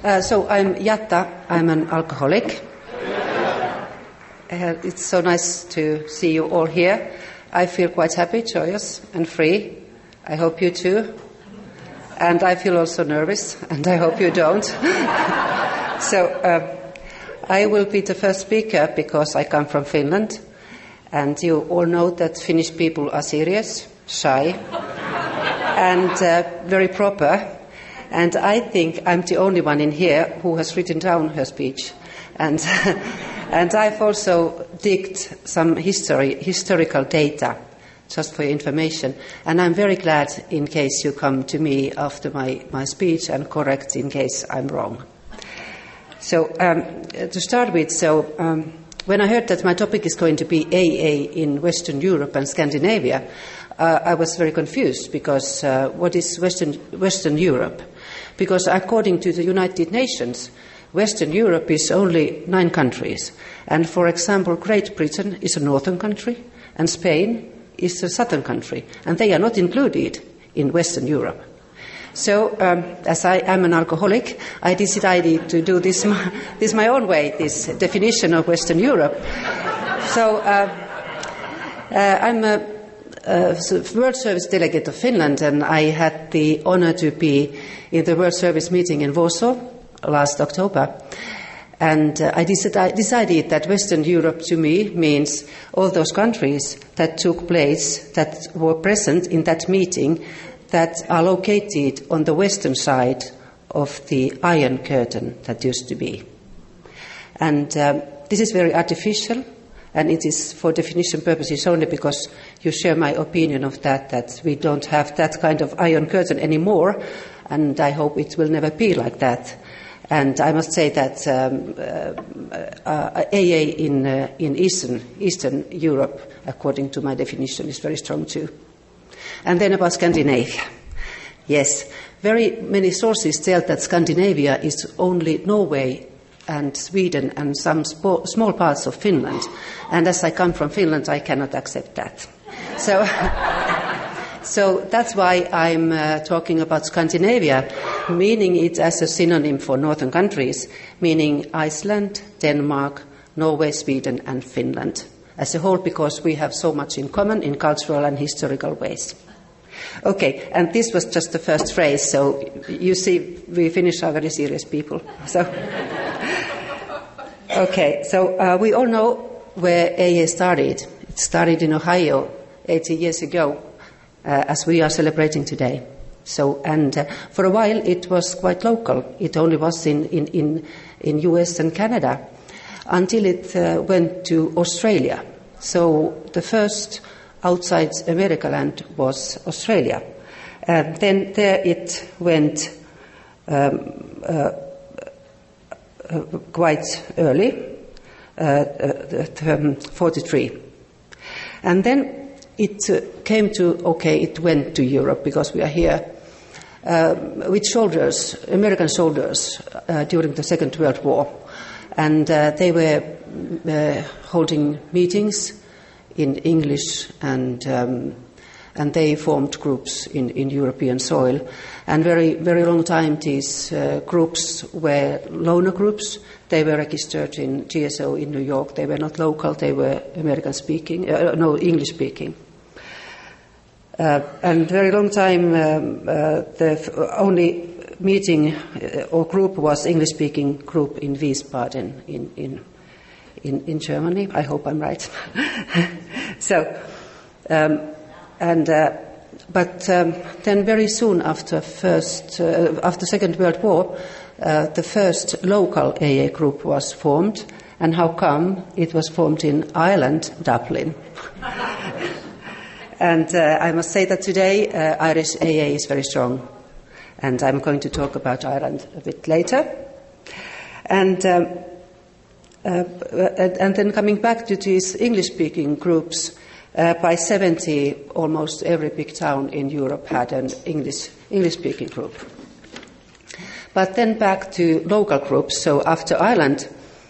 So I'm Jatta, I'm an alcoholic. It's so nice to see you all here. I feel quite happy, joyous and free. I hope you too. And I feel also nervous, and I hope you don't. So I will be the first speaker because I come from Finland. And you all know that Finnish people are serious, shy, and very proper. And I think I'm the only one in here who has written down her speech. And and I've also digged some historical data, just for your information. And I'm very glad in case you come to me after my speech and correct in case I'm wrong. So to start with, when I heard that my topic is going to be AA in Western Europe and Scandinavia, I was very confused because what is Western Europe? Because according to the United Nations, Western Europe is only 9 countries. And for example, Great Britain is a northern country and Spain is a southern country. And they are not included in Western Europe. So as I am an alcoholic, I decided to do this my own way, this definition of Western Europe. So I'm a World Service delegate of Finland, and I had the honor to be in the World Service meeting in Warsaw last October. And I decided that Western Europe to me means all those countries that took place, that were present in that meeting, that are located on the western side of the Iron Curtain that used to be. And this is very artificial, and it is for definition purposes only because you share my opinion of that we don't have that kind of Iron Curtain anymore, and I hope it will never be like that. And I must say that AA in Eastern Europe, according to my definition, is very strong too. And then about Scandinavia. Yes, very many sources tell that Scandinavia is only Norway and Sweden and some small parts of Finland. And as I come from Finland, I cannot accept that. So that's why I'm talking about Scandinavia, meaning it as a synonym for northern countries, meaning Iceland, Denmark, Norway, Sweden and Finland as a whole, because we have so much in common in cultural and historical ways. Okay, and this was just the first phrase, so you see we Finnish are very serious people. So we all know where AA started. It started in Ohio 80 years ago, as we are celebrating today. And for a while it was quite local. It only was in US and Canada until it went to Australia. So the first outside America land was Australia. Then there it went quite early, 43. And then it came to, it went to Europe because we are here with soldiers, American soldiers, during the Second World War. And they were holding meetings in English, and they formed groups in European soil. And very, very long time these groups were loner groups. They were registered in GSO in New York. They were not local. They were English speaking. And very long time the only meeting or group was English speaking group in Wiesbaden in Germany. I hope I'm right. But then very soon after Second World War, the first local AA group was formed. And how come? It was formed in Ireland, Dublin. And I must say that today Irish AA is very strong. And I'm going to talk about Ireland a bit later. And then coming back to these English-speaking groups, by 70, almost every big town in Europe had an English-speaking group. But then back to local groups. So after Ireland,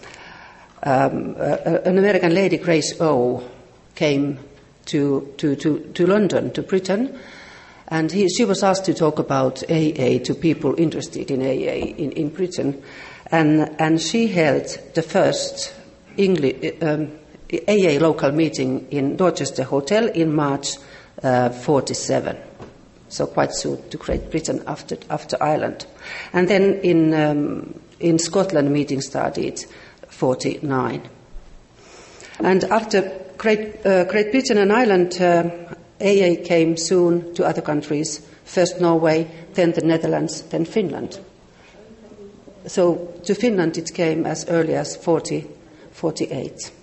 an American lady, Grace O, came to London, to Britain, And she was asked to talk about AA to people interested in AA in Britain. And she held the first AA local meeting in Dorchester Hotel in March 47. So quite soon to Great Britain after Ireland. And then in Scotland meeting started 49. And after Great Britain and Ireland, AA came soon to other countries, first Norway, then the Netherlands, then Finland. So to Finland it came as early as 48.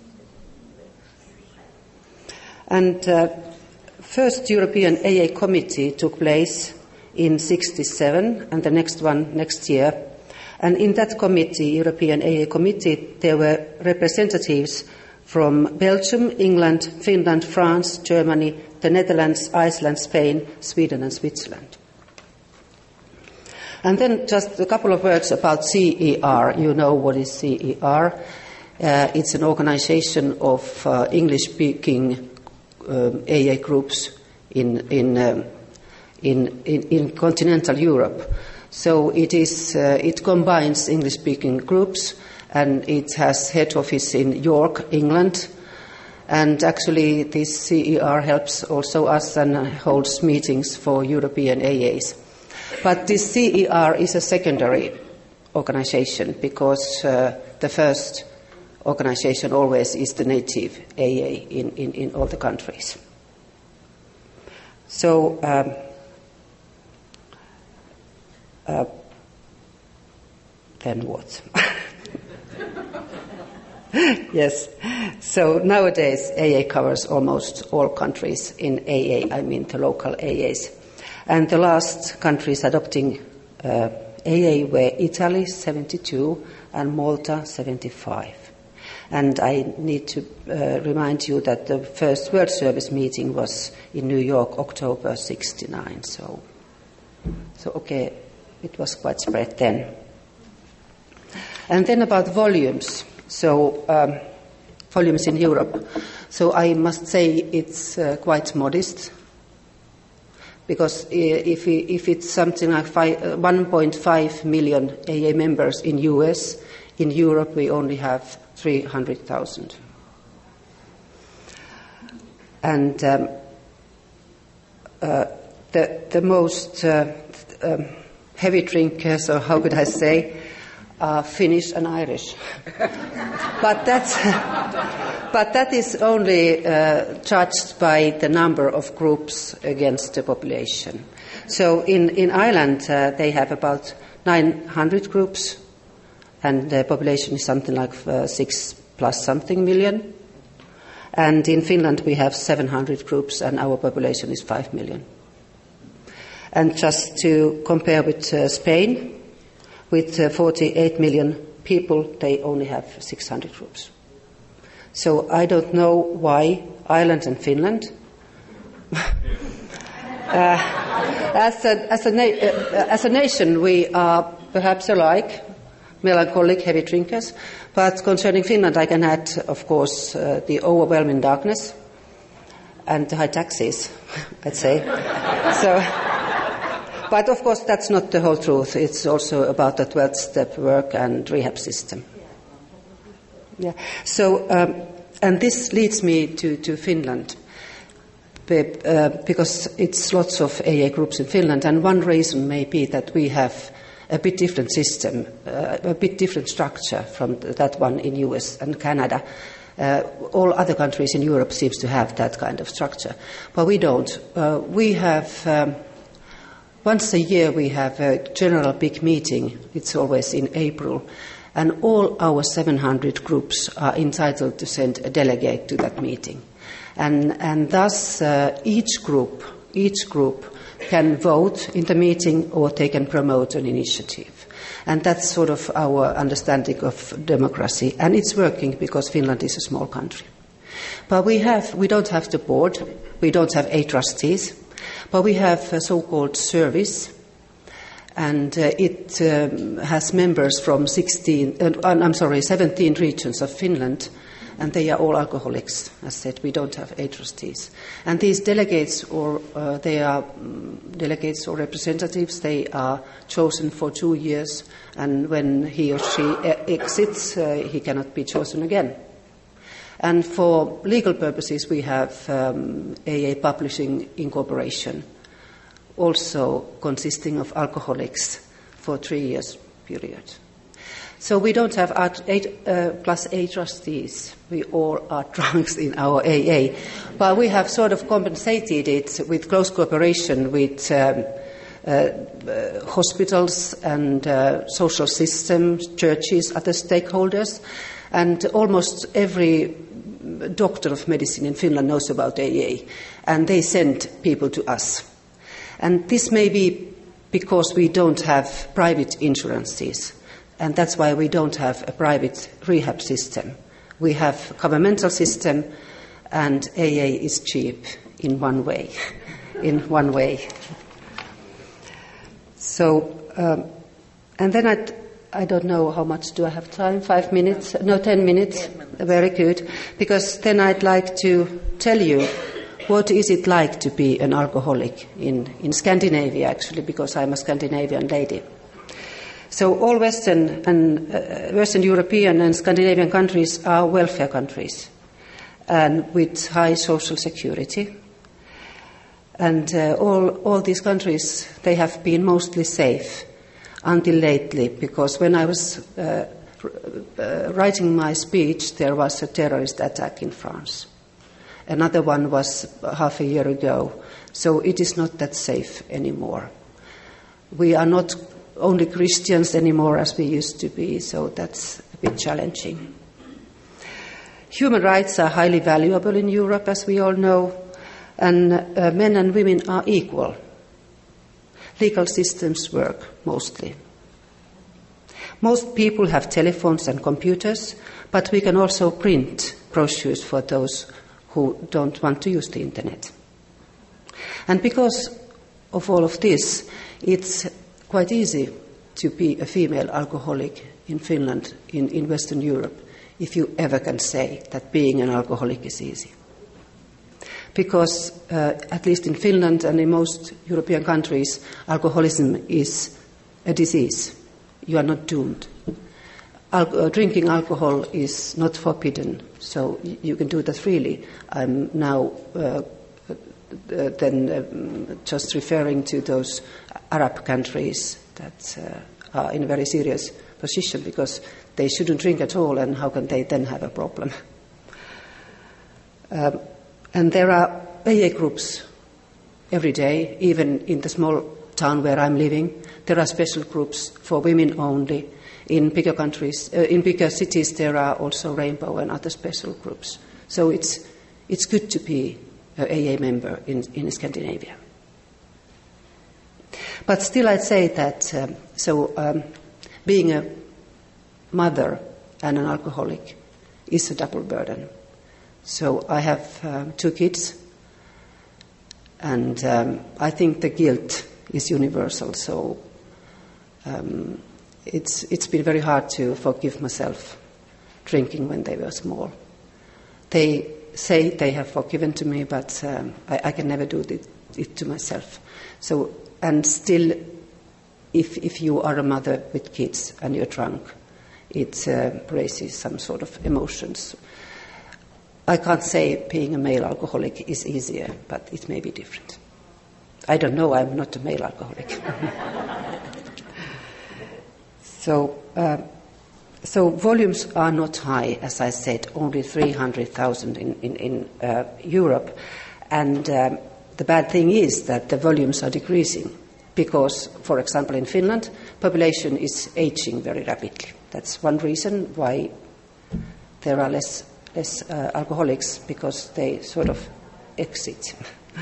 And first European AA committee took place in 1967 and the next one next year. And in that committee, European AA committee, there were representatives from Belgium, England, Finland, France, Germany, the Netherlands, Iceland, Spain, Sweden and Switzerland. And then just a couple of words about CER. You know what is CER. It's an organization of English-speaking AA groups in continental Europe. So it combines English-speaking groups, and it has head office in York, England. And actually this CER helps also us and holds meetings for European AAs. But this CER is a secondary organization because the first organization always is the native AA in all the countries. So then what? Yes. So nowadays AA covers almost all countries in AA, I mean the local AAs. And the last countries adopting AA were Italy, 72, and Malta, 75. And I need to remind you that the first World Service meeting was in New York, October 69. So okay, it was quite spread then. And then about volumes. So volumes in Europe. So I must say it's quite modest. Because if it's something like 1.5 million AA members in US, in Europe we only have 300,000. And the most heavy drinkers, or how could I say, are Finnish and Irish. But that is only judged by the number of groups against the population. So in Ireland they have about 900 groups, and the population is something like 6 plus something million. And in Finland we have 700 groups, and our population is 5 million. And just to compare with Spain, with 48 million people, they only have 600 groups. So I don't know why Ireland and Finland, as a nation, we are perhaps alike, melancholic, heavy drinkers. But concerning Finland, I can add, of course, the overwhelming darkness and the high taxes, I'd say. But of course, that's not the whole truth. It's also about the 12-step work and rehab system. Yeah. So, and this leads me to Finland, because it's lots of AA groups in Finland, and one reason may be that we have a bit different system, a bit different structure from that one in US and Canada. All other countries in Europe seems to have that kind of structure, but we don't. We have. Once a year we have a general big meeting. It's always in April. And all our 700 groups are entitled to send a delegate to that meeting. And thus each group can vote in the meeting, or they can promote an initiative. And that's sort of our understanding of democracy. And it's working because Finland is a small country. But we don't have the board. We don't have 8 trustees. But we have a so-called service, and it has members from 17 regions of Finland, and they are all alcoholics. As said, we don't have 8 trustees. And these delegates, they are delegates or representatives, they are chosen for 2 years, and when he or she exits, he cannot be chosen again. And for legal purposes, we have AA Publishing Incorporation, also consisting of alcoholics for 3 years period. So we don't have 8 plus 8 trustees. We all are drunks in our AA. But we have sort of compensated it with close cooperation with hospitals and social systems, churches, other stakeholders. And almost every doctor of medicine in Finland knows about AA. And they send people to us. And this may be because we don't have private insurances. And that's why we don't have a private rehab system. We have a governmental system, and AA is cheap in one way. So, and then I don't know how much do I have time, 5 minutes? No, 10 minutes. 10 minutes. Very good. Because then I'd like to tell you what is it like to be an alcoholic in Scandinavia, actually, because I'm a Scandinavian lady. So all Western European and Scandinavian countries are welfare countries, and with high social security. And all these countries, they have been mostly safe until lately, because when I was writing my speech, there was a terrorist attack in France. Another one was half a year ago. So it is not that safe anymore. We are not only Christians anymore as we used to be, so that's a bit challenging. Human rights are highly valuable in Europe, as we all know, and men and women are equal. Legal systems work, mostly. Most people have telephones and computers, but we can also print brochures for those who don't want to use the internet. And because of all of this, it's quite easy to be a female alcoholic in Finland, in Western Europe, if you ever can say that being an alcoholic is easy. Because, at least in Finland and in most European countries, alcoholism is a disease. You are not doomed. Drinking alcohol is not forbidden, so you can do that freely. I'm now just referring to those Arab countries that are in a very serious position because they shouldn't drink at all, and how can they then have a problem? And there are AA groups every day, even in the small town where I'm living. There are special groups for women only. In bigger countries, in bigger cities, there are also Rainbow and other special groups. So it's good to be an AA member in Scandinavia. But still, I'd say that being a mother and an alcoholic is a double burden. So I have 2 kids, and I think the guilt is universal. So it's been very hard to forgive myself drinking when they were small. They say they have forgiven to me, but I can never do it to myself. So, and still, if you are a mother with kids and you're drunk, it raises some sort of emotions. I can't say being a male alcoholic is easier, but it may be different. I don't know, I'm not a male alcoholic. So volumes are not high, as I said, only 300,000 in Europe. And the bad thing is that the volumes are decreasing because, for example, in Finland, population is aging very rapidly. That's one reason why there are less alcoholics, because they sort of exit.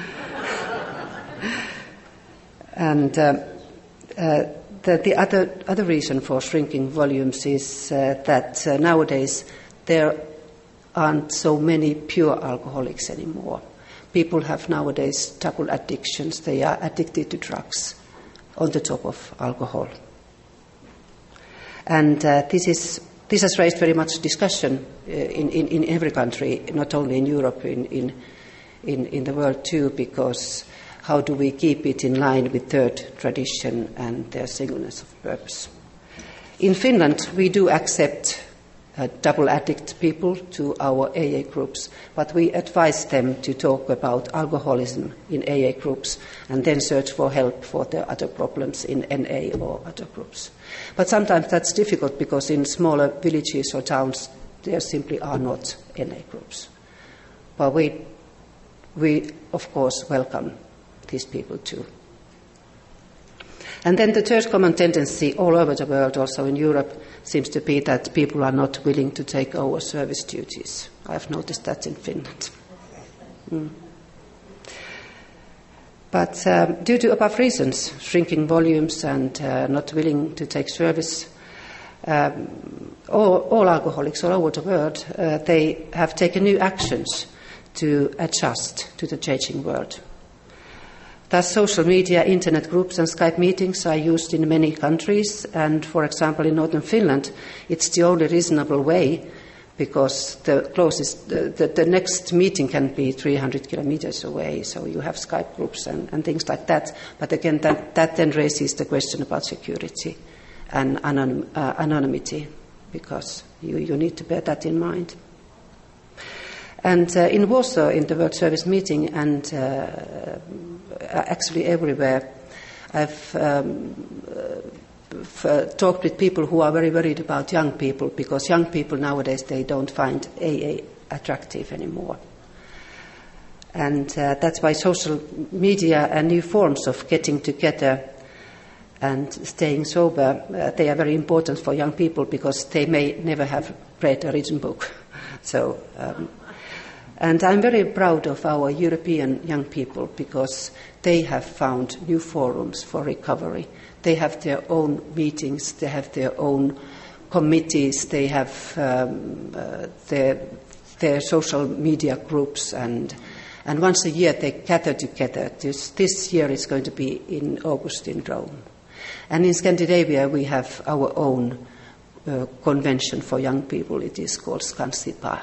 And the other reason for shrinking volumes is that nowadays there aren't so many pure alcoholics anymore. People have nowadays double addictions. They are addicted to drugs on the top of alcohol. And this is This has raised very much discussion in every country, not only in Europe, in the world too, because how do we keep it in line with third tradition and their singleness of purpose? In Finland, we do accept double addict people to our AA groups, but we advise them to talk about alcoholism in AA groups and then search for help for their other problems in NA or other groups. But sometimes that's difficult because in smaller villages or towns there simply are not NA groups. But we of course welcome these people too. And then the third common tendency all over the world, also in Europe, seems to be that people are not willing to take over service duties. I've noticed that in Finland. But due to above reasons, shrinking volumes and not willing to take service, all alcoholics all over the world, they have taken new actions to adjust to the changing world. Thus, social media, internet groups and Skype meetings are used in many countries, and for example in northern Finland it's the only reasonable way, because the next meeting can be 300 kilometers away, so you have Skype groups and things like that. But again, that then raises the question about security and anonymity, because you need to bear that in mind. And in Warsaw, in the World Service meeting, and actually everywhere, I've talked with people who are very worried about young people, because young people nowadays, they don't find AA attractive anymore. And that's why social media and new forms of getting together and staying sober, they are very important for young people, because they may never have read a written book. So, and I'm very proud of our European young people, because they have found new forums for recovery. They have their own meetings, they have their own committees, they have their social media groups, and once a year they gather together. This year it's going to be in August in Rome. And in Scandinavia we have our own convention for young people. It is called Skansipa.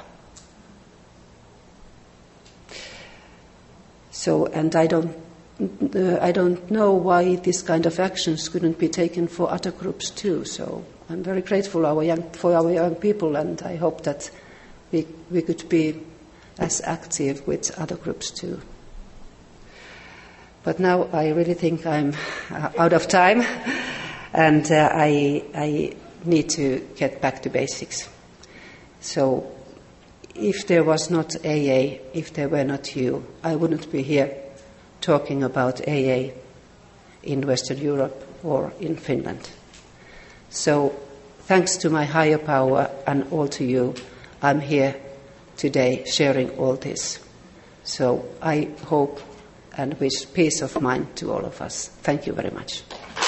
So, and I don't know why this kind of actions couldn't be taken for other groups too. So I'm very grateful for our young people, and I hope that we could be as active with other groups too. But now I really think I'm out of time, and I need to get back to basics. So if there was not AA, if there were not you, I wouldn't be here talking about AA in Western Europe or in Finland. So thanks to my higher power and all to you, I'm here today sharing all this. So I hope and wish peace of mind to all of us. Thank you very much.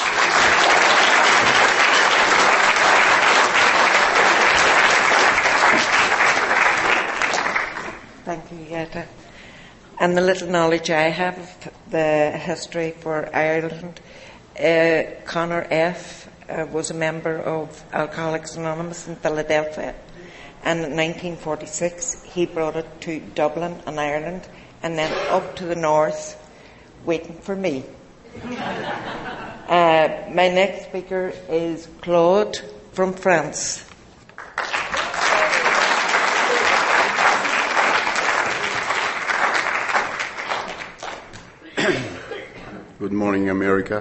Thank you, Jette. And the little knowledge I have of the history for Ireland, Conor F. was a member of Alcoholics Anonymous in Philadelphia, and in 1946 he brought it to Dublin and Ireland, and then up to the north, waiting for me. My next speaker is Claude from France. Good morning, America.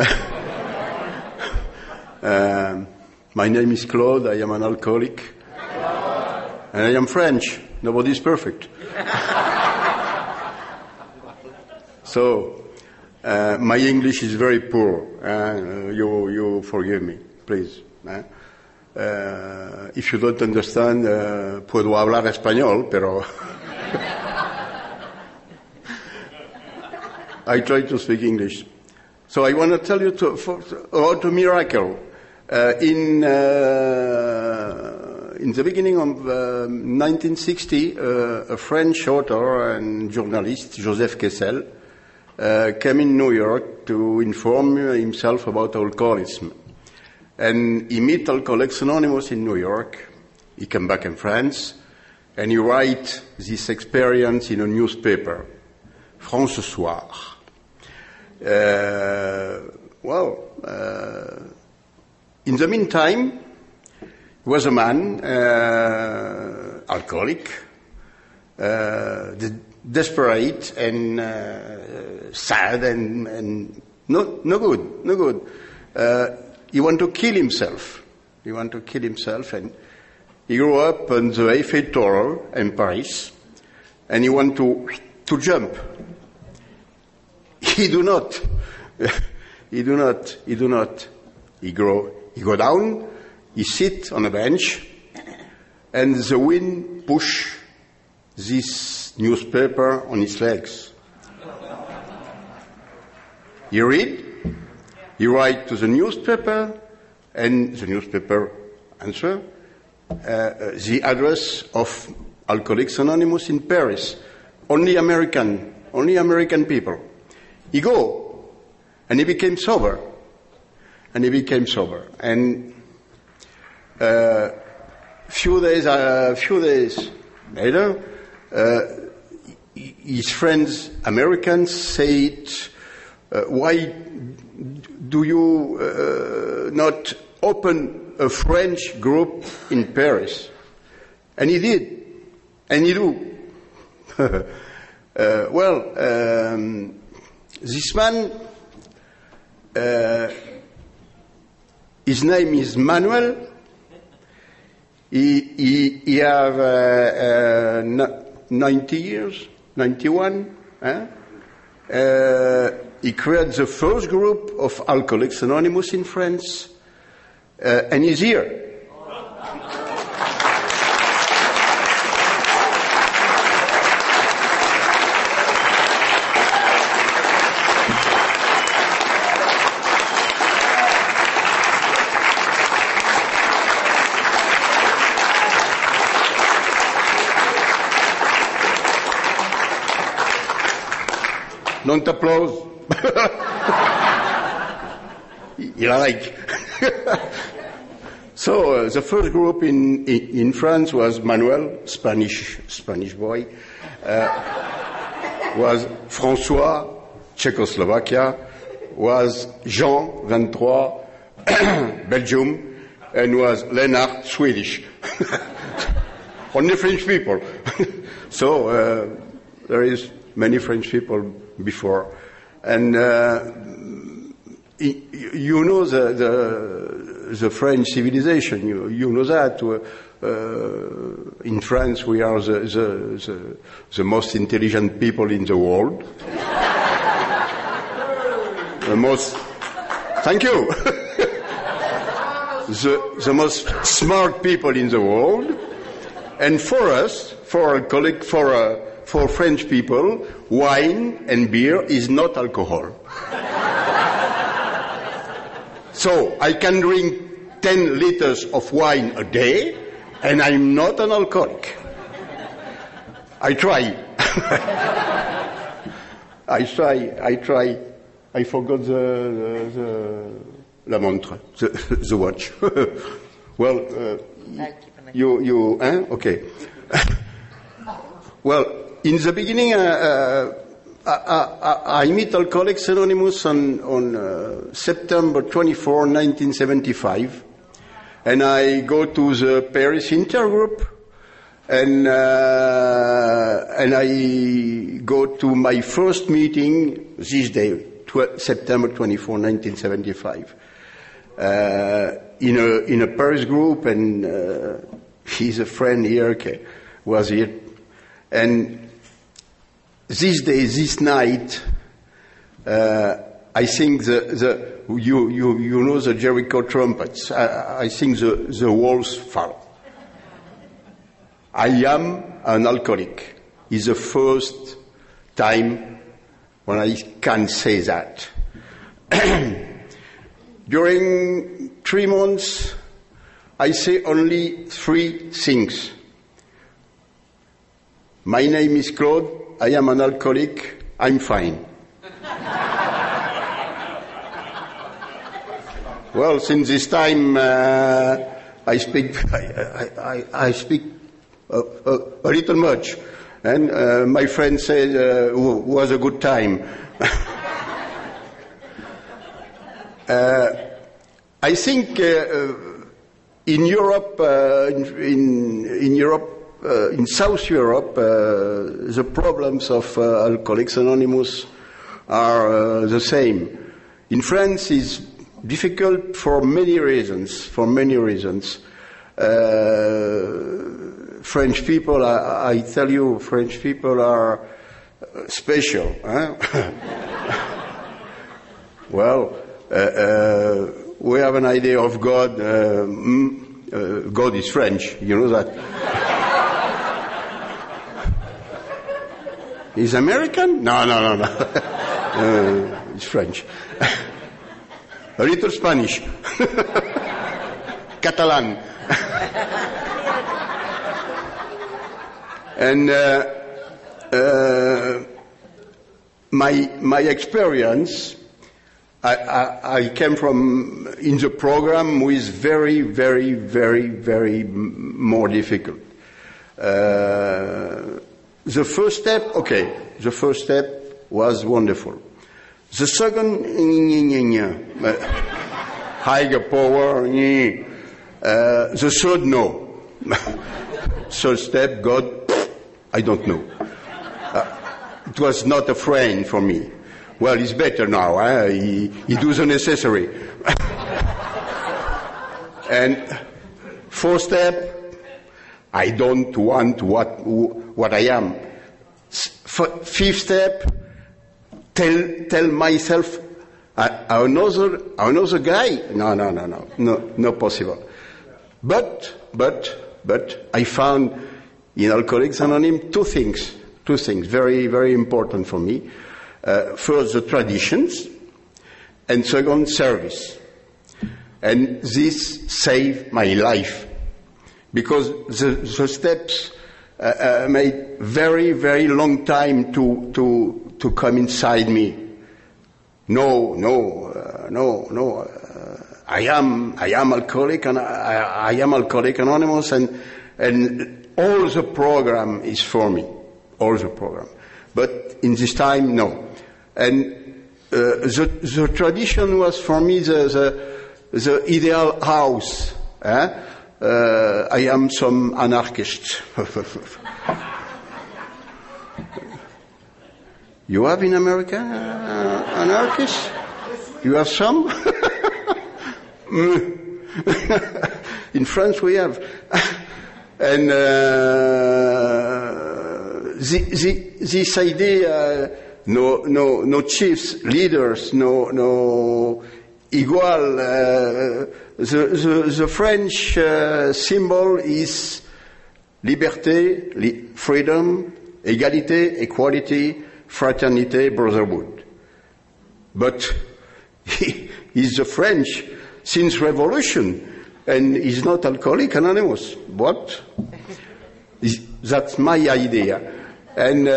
My name is Claude. I am an alcoholic. And I am French. Nobody's perfect. So, my English is very poor. You forgive me, please. If you don't understand, puedo hablar español, pero... I try to speak English. So I want to tell you about a miracle. In the beginning of 1960, a French author and journalist, Joseph Kessel, came in New York to inform himself about alcoholism. And he met Alcoholics Anonymous in New York. He came back in France, and he write this experience in a newspaper, France Ce Soir. In the meantime, he was a man, alcoholic, desperate and sad and no good. He wanted to kill himself. And he grew up on the Eiffel Tower in Paris, and he wanted to jump. He do not. He go down, he sit on a bench, and the wind push this newspaper on his legs. He read, he write to the newspaper, and the newspaper answer the address of Alcoholics Anonymous in Paris. Only American people. He go, and he became sober. And few days later, his friends, Americans, said, "Why do you not open a French group in Paris?" And he did, and he do. This man, his name is Manuel. He have 90 years, 91. He created the first group of Alcoholics Anonymous in France, and he's here. Don't applause. You like. So the first group in France was Manuel, Spanish boy, was François, Czechoslovakia, was Jean, 23, Belgium, and was Lennart, Swedish. Only French people. So there is many French people before, and you know the French civilization. You know that in France we are the most intelligent people in the world. The most. Thank you. the most smart people in the world, and for us, for French people, wine and beer is not alcohol. So I can drink 10 liters of wine a day, and I'm not an alcoholic. I try. I try. I forgot la montre, the watch. Well, okay. Well, in the beginning, I meet Alcoholics Anonymous on September 24, 1975, and I go to the Paris intergroup, and I go to my first meeting this day, September 24, 1975, in a Paris group, and he's a friend here, was here, and this day, this night, I think you know the Jericho trumpets. I think the walls fall. I am an alcoholic. It's the first time when I can say that. During 3 months, I say only 3 things. My name is Claude. I am an alcoholic. I'm fine. Well, since this time I speak a little much, and my friend said it was a good time. I think in Europe, in South Europe, the problems of Alcoholics Anonymous are the same. In France, it's difficult for many reasons. French people, I tell you, French people are special. Huh? Well, we have an idea of God. God is French, you know that. He's American? No. It's French. A little Spanish. Catalan. And my experience, I came from in the program with very more difficult. The first step was wonderful. The second, higher power. The third, no. Third step, God, I don't know. It was not a friend for me. Well, he's better now. He does the necessary. And fourth step, I don't want what I am. Fifth step, tell myself another guy. No possible. But I found in Alcoholics Anonymous two things very important for me. First, the traditions, and second, service. And this saved my life, because the steps made very long time to come inside me. No. I am alcoholic, and I am Alcoholics Anonymous, and all the program is for me, all the program. But in this time, no. And the tradition was for me the ideal house. I am some anarchist. You have in America anarchists? You have some? In France we have. And this idea, no chiefs, leaders, no igual. The French symbol is liberté, freedom, égalité, equality, fraternité, brotherhood. But he's the French since Revolution, and he's not Alcoholics Anonymous. What? That's my idea. And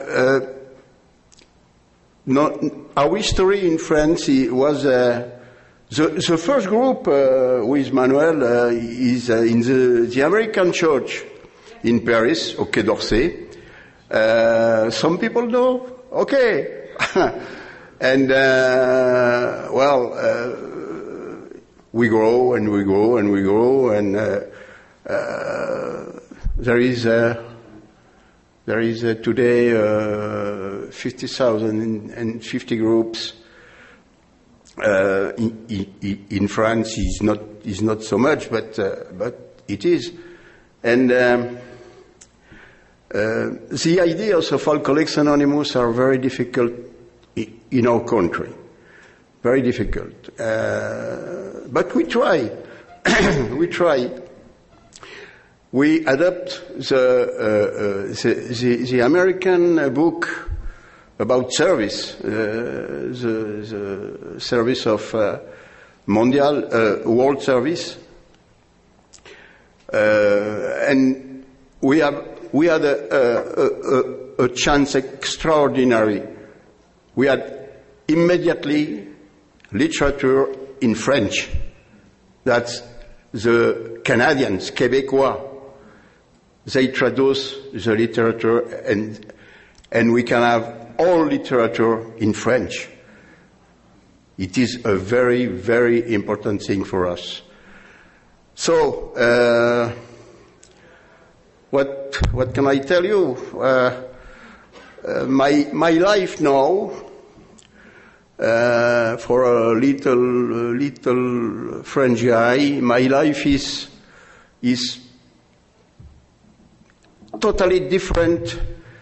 our history in France was the first group with Manuel is in the American church in Paris, au Quai d'Orsay. Some people know, okay. And we grow, and there is today 50,000 and 50 groups. In France is not so much, but it is. And the ideas of Alcoholics Anonymous are very difficult in our country. Very difficult. But we try. We try. We adapt the American book about service, the service of world service, and we had a chance extraordinary. We had immediately literature in French. that the Canadians, Québécois, they traduce the literature and we can have all literature in French. It is a very, very important thing for us. So, what can I tell you? My life now, for a little French guy, my life is totally different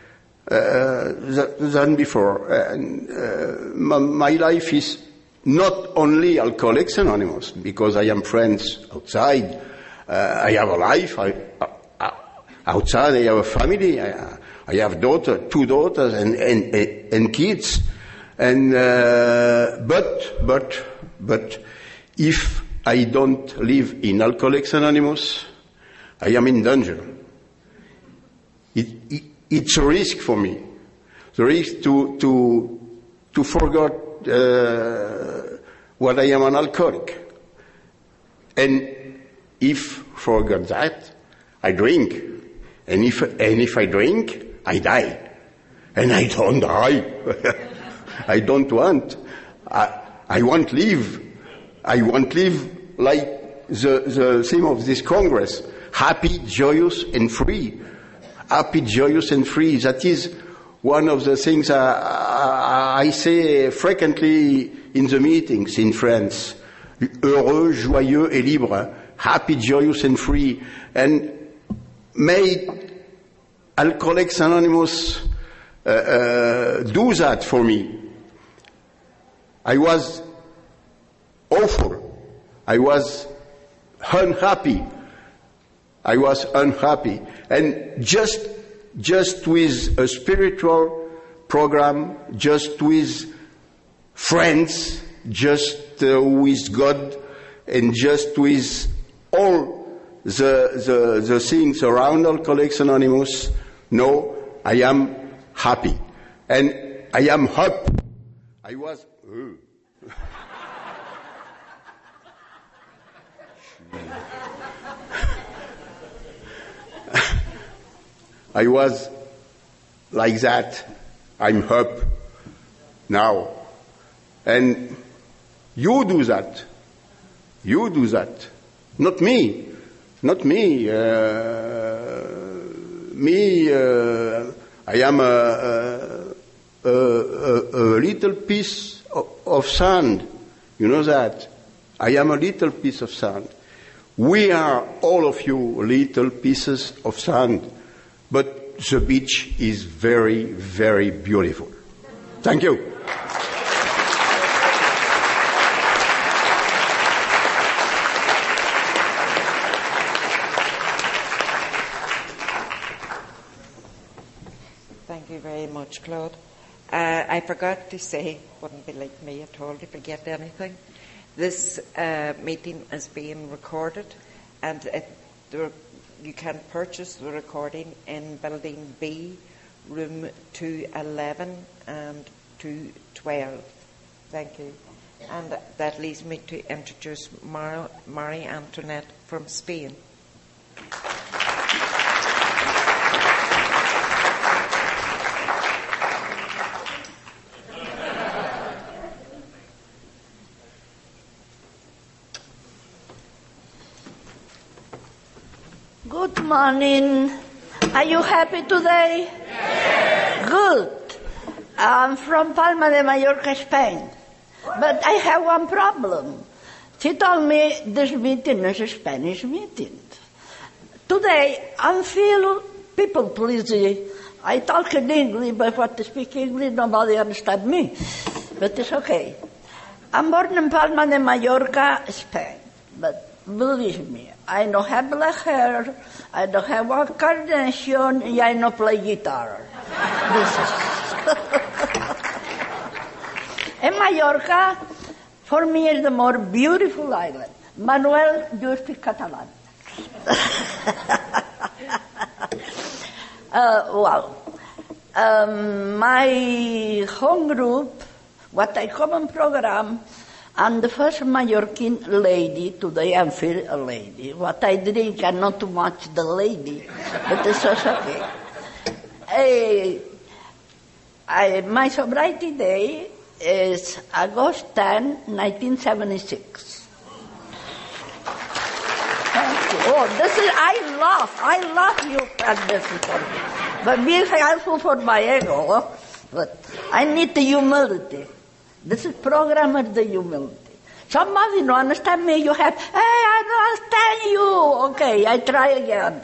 than before. And my life is not only Alcoholics Anonymous, because I am friends outside. I have a life. Outside, I have a family. I have two daughters, and kids. And but if I don't live in Alcoholics Anonymous, I am in danger. It's a risk for me. The risk to forget what I am an alcoholic. And if forget that, I drink. And if I drink, I die. And I don't die. I don't want. I want live. I want live like the theme of this Congress. Happy, joyous, and free. Happy, joyous, and free. That is one of the things I say frequently in the meetings in France. Heureux, joyeux, et libre. Happy, joyous, and free. And may Alcoholics Anonymous do that for me. I was awful. I was unhappy. And just with a spiritual program, just with friends, just with God, and just with all the things around Alcoholics Anonymous, no, I am happy. And I am happy. I was... I was like that. I'm up now. And you do that. You do that. Not me. Not me. I am a little piece of sand. You know that? I am a little piece of sand. We are, all of you, little pieces of sand. But the beach is very, very beautiful. Thank you. Thank you very much, Claude. I forgot to say, wouldn't be like me at all to forget anything. This meeting is being recorded, and you can purchase the recording in Building B, room 211 and 212. Thank you. And that leads me to introduce Marie Antoinette from Spain. Good morning. Are you happy today? Yes. Good. I'm from Palma de Mallorca, Spain. But I have one problem. She told me this meeting is a Spanish meeting. Today, I feel people pleasing. I talk in English, but what to speak English, nobody understands me. But it's okay. I'm born in Palma de Mallorca, Spain. But believe me, I don't have black hair, I don't have a carnation, and I don't play guitar. And Mallorca, for me, is the more beautiful island. Manuel, you speak Catalan. My home group, what I common program, I'm the first Mallorquin lady. Today I'm still a lady. What I drink, I'm not too much the lady, but it's also okay. My sobriety day is August 10, 1976. Thank you. Oh, this is, I love you at this for me. But be helpful for my ego. But I need the humility. This is programmed the humility. Somebody don't understand me, you have, hey, I don't understand you. Okay, I try again.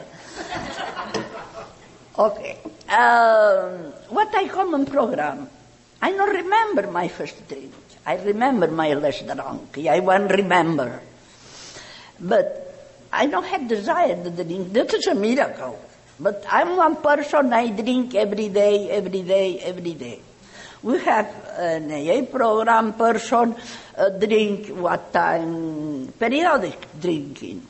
Okay. What I common program? I don't remember my first drink. I remember my last drunk. I won't remember. But I don't have desire to drink. This is a miracle. But I'm one person, I drink every day, every day, every day. We have an AA program person drink what time, periodic drinking.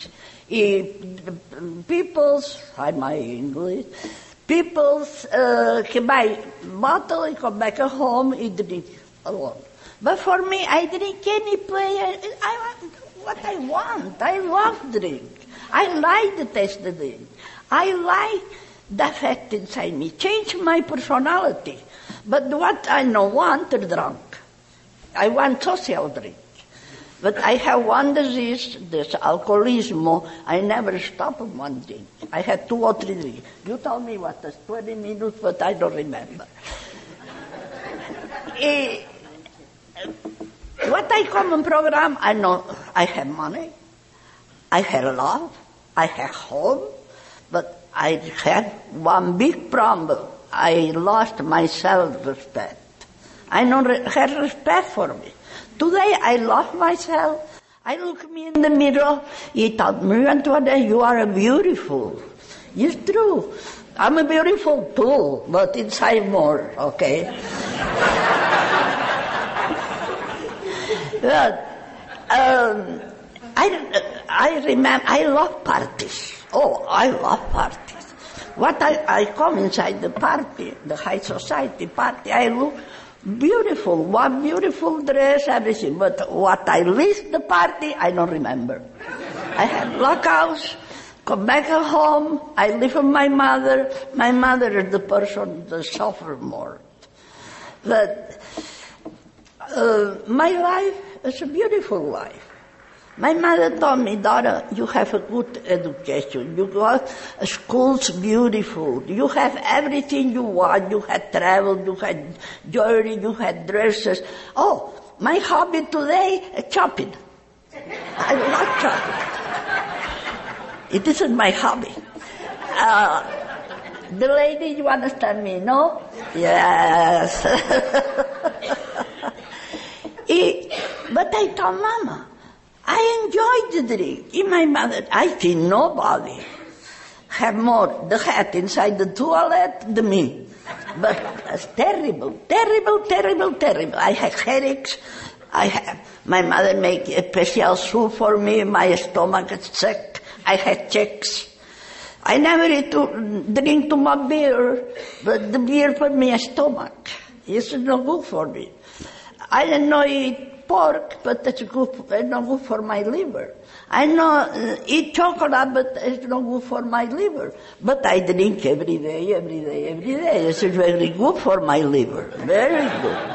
People's, my English, people's can buy bottle and come back home and drink alone. But for me, I drink any place, I want what I want. I love drink. I like the taste of drink. I like the effect inside me. Change my personality. But what I don't want is drunk. I want social drink. But I have one disease, this alcoholism. I never stop one drink. I had 2 or 3 drinks. You told me what is 20 minutes, but I don't remember. What I common program, I know I have money, I have love, I have home, but I had one big problem. I lost my self-respect. I don't have respect for me. Today I love myself. I look me in the mirror. He told me, Antoine, you are beautiful. It's true. I'm a beautiful too, but inside more, okay? But, I remember, I love parties. Oh, I love parties. What I come inside the party, the high society party, I look beautiful, one beautiful dress, everything. But what I leave the party, I don't remember. I had lockouts, come back home, I live with my mother. My mother is the person that suffers more. But my life is a beautiful life. My mother told me, daughter, you have a good education. You got schools beautiful. You have everything you want. You had travel, you had jewelry, you had dresses. Oh, my hobby today is shopping. I love shopping. It isn't my hobby. The lady, you understand me, no? Yes. But I told Mama, I enjoyed the drink. In my mother, I think nobody had more the hat inside the toilet than me. But it's terrible, terrible, terrible, terrible. I had headaches. My mother make a special soup for me. My stomach is sick. I had checks. I never drink too much beer, but the beer for me is stomach. It's not good for me. I don't know eat pork, but it's not good for my liver. I know eat chocolate, but it's not good for my liver. But I drink every day, every day, every day. It's very good for my liver. Very good.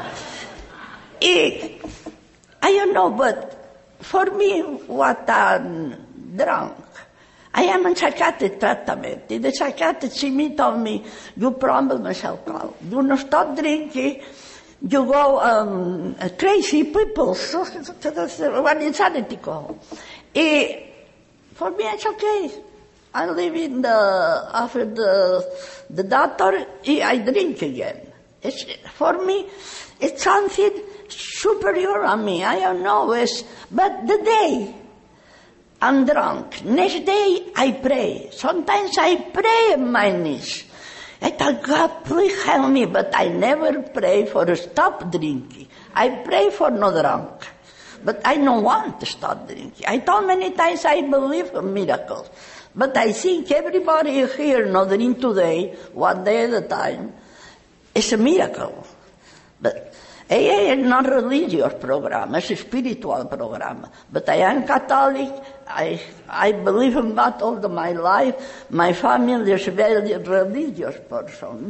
I don't know, but for me, what I'm drunk, I am in psychiatric treatment. The psychiatrist told me, your problem is alcohol. You not stop drinking. You go crazy people. What insanity called? For me, it's okay. I live in after the doctor, I drink again. For me, it's something superior on me. I don't know. But the day I'm drunk, next day I pray. Sometimes I pray on my knees. I thought, God, please help me, but I never pray for to stop drinking. I pray for no drunk, but I don't want to stop drinking. I told many times I believe in miracles, but I think everybody here not drink today, one day at a time, is a miracle. But AA is not a religious program, it's a spiritual program. But I am Catholic, I believe in God all my life. My family is a very religious person,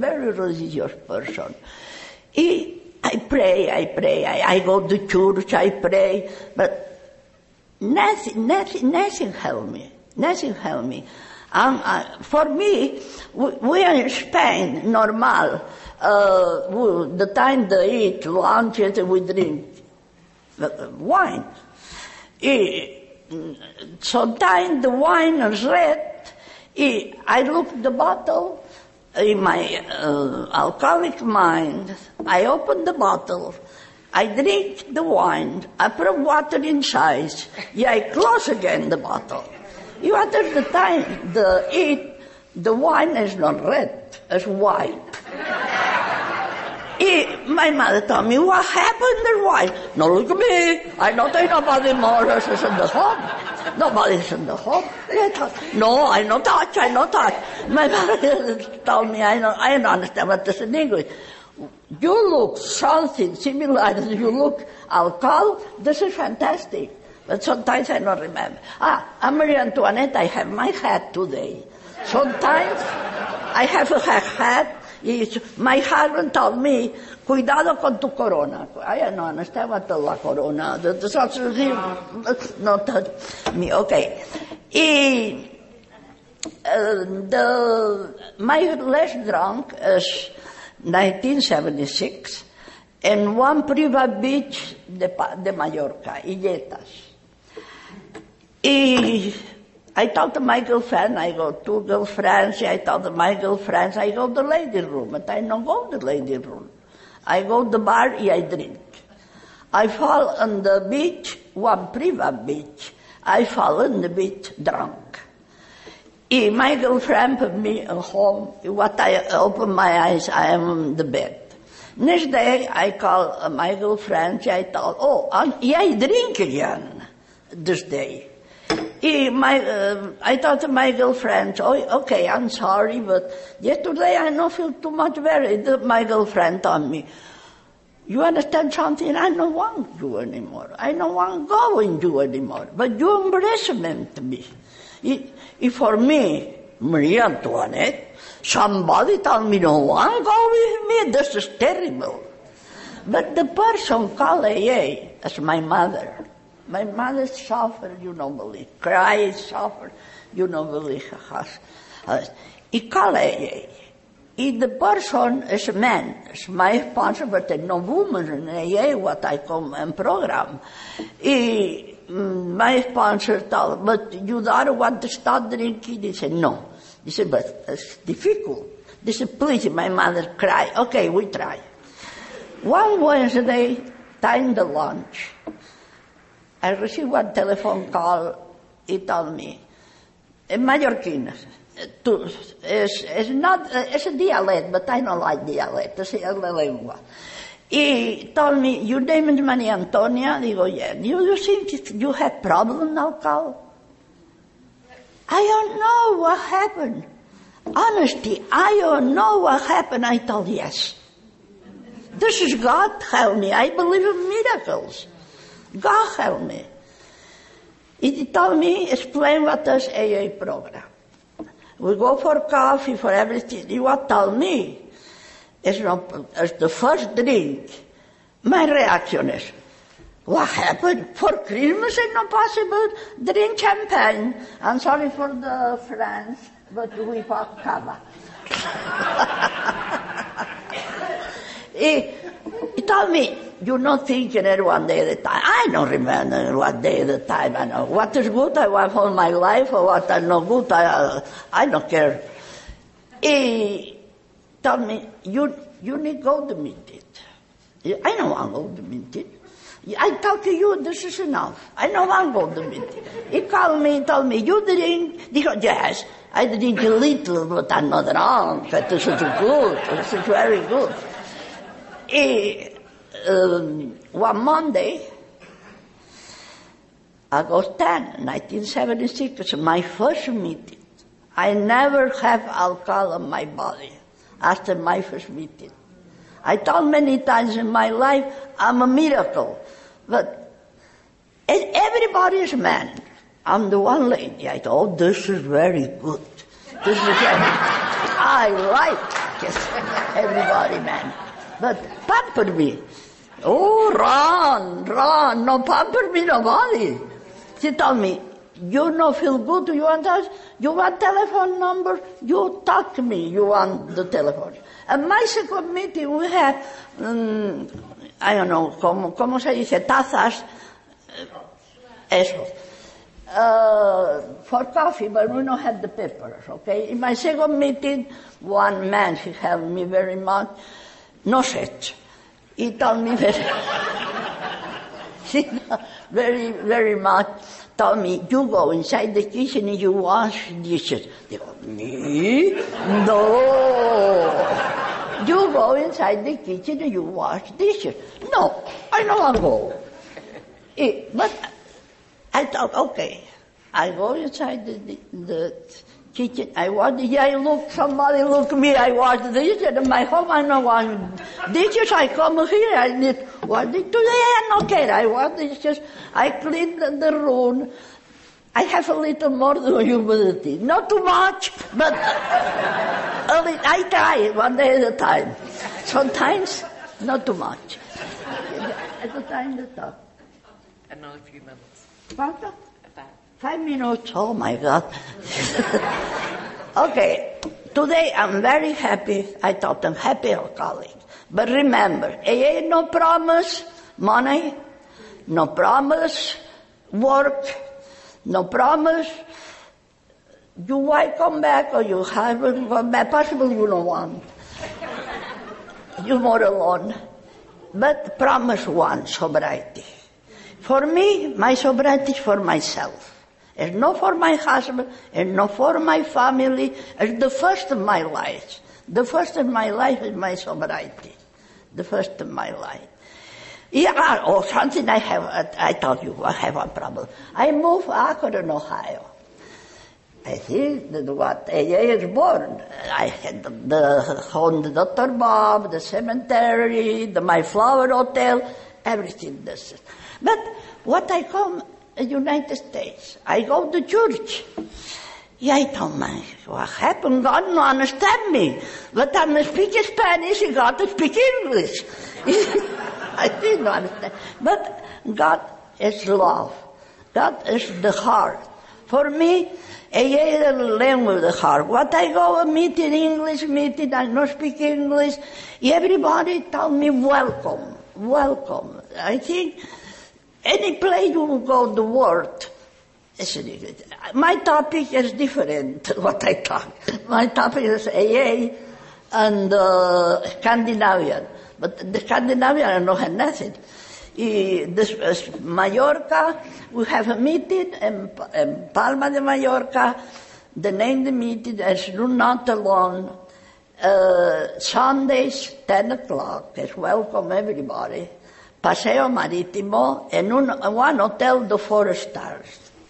I pray, I go to church, I pray, but nothing help me. For me, we are in Spain, normal. The time they eat lunch, we drink wine. Sometimes the wine is red. I look at the bottle in my alcoholic mind. I open the bottle. I drink the wine. I put water inside. I close again the bottle. After the time the wine is not red, it's white. My mother told me, what happened to the wine? No, look at me. I don't think nobody more is in the home. Nobody's in the home. No, I not touch. My mother told me, I don't understand what this is in English. You look something similar as you look alcohol. This is fantastic. But sometimes I don't remember. Marie Antoinette, I have my hat today. Sometimes I have a hat. My husband told me, cuidado con tu corona. I don't understand what the la corona. That's not me. Okay. My last drunk is 1976 in one private beach de Mallorca, Illetas. I told my girlfriend, I got 2 girlfriends, I told my girlfriends, I go to the lady room, but I don't go to the lady room. I go to the bar, I drink. I fall on the beach, one private beach. I fall on the beach drunk. My girlfriend put me at home. What I open my eyes, I am on the bed. Next day, I call my girlfriend, I told, I drink again this day. I thought to my girlfriend, okay, I'm sorry, but yesterday I don't feel too much better. My girlfriend told me, you understand something? I don't want you anymore. I don't want to go with you anymore. But you embarrassment me. For me, Marie Antoinette, somebody told me, don't want to go with me. This is terrible. But the person called AA as my mother. My mother suffered, you don't believe. Cried, suffered, you don't believe. He called AA. The person is a man. It's my sponsor, but there's no woman in AA, what I call in program. My sponsor told, but you don't want to start drinking? He said, no. He said, but it's difficult. He said, please, my mother cried. Okay, we try. One Wednesday, time the lunch, I received one telephone call. He told me, in Mallorquín, it's a dialect, but I don't like dialect. It's a lengua. He told me, your name is Maria Antonia? Digo, yeah. You think you have problem now, Carl? I don't know what happened. Honestly, I don't know what happened. I told, yes. This is God help me. I believe in miracles. God help me. He told me, explain what is AA program. We go for coffee, for everything. He would tell me, it's the first drink. My reaction is, what happened? For Christmas it's not possible. Drink champagne. I'm sorry for the French, but we have cava. He told me, you're not thinking it one day at a time. I don't remember what day at a time. I know what is good I want for my life, or what is not good, I don't care. He told me, you need to go to meeting. I don't want to go to meeting. I talk to you, this is enough. I don't want to go to meeting. He called me and told me, you drink? He goes, yes, I drink a little, but I'm not drunk. This is good. This is very good. One Monday, August 10, 1976, it's my first meeting. I never have alcohol in my body after my first meeting. I told many times in my life, I'm a miracle. But everybody is man. I'm the one lady. I thought, oh, this is very good. This is I like yes, everybody man. But pamper me. Oh, run, no pamper me nobody. She told me, you no feel good, you want us? You want telephone number? You talk to me, you want the telephone. And my second meeting we have, I don't know, ¿cómo se dice? Tazas, eso. For coffee, but we don't have the papers, okay? In my second meeting, one man, he helped me very much, no sex. He told me very much, told me, you go inside the kitchen and you wash dishes. They go, me? No. You go inside the kitchen and you wash dishes. No, I don't want to go. But I thought, okay, I go inside the kitchen, I wash the somebody look at me, I wash the dishes. In my home, I don't want dishes. I come here, I need wash dishes. Today, I don't care. I wash dishes, I clean the room. I have a little more humility. Not too much, but I try one day at a time. Sometimes, not too much. At a time, the top. Another few minutes. Pardon? 5 minutes, oh my God. Okay, today I'm very happy. I thought I'm happy alcoholic. But remember, AA no promise money, no promise work, no promise you might come back or you haven't come back. Possible you don't want. You're more alone. But promise one, sobriety. For me, my sobriety is for myself. It's not for my husband, it's not for my family, it's the first of my life. The first of my life is my sobriety. The first of my life. Yeah, or something I told you, I have a problem. I moved to Akron, Ohio. I think that what AA is born. I had the home, the Dr. Bob, the cemetery, my flower hotel, everything this. But what I come United States, I go to church. Yeah, I told me, what happened? God don't understand me. But I'm speaking Spanish, he got to speak English. I didn't understand. But God is love. God is the heart. For me, AA is the language of the heart. What I go a meeting, English meeting, I don't speak English. Everybody tell me welcome, welcome. I think any place you go in the world, my topic is different what I talk. My topic is AA and Scandinavian. But the Scandinavian, I don't have nothing. This Mallorca, we have a meeting in Palma de Mallorca. The name of the meeting is Not Alone. Sundays, 10 o'clock. It's welcome everybody. Paseo Marítimo en one hotel de 4 stars.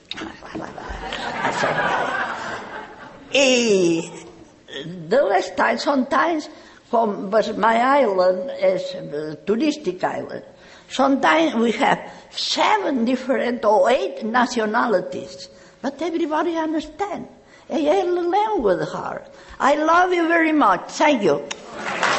The last time, sometimes, but my island is a touristic island. Sometimes we have 7 different or 8 nationalities, but everybody understands. I learn with heart. I love you very much. Thank you.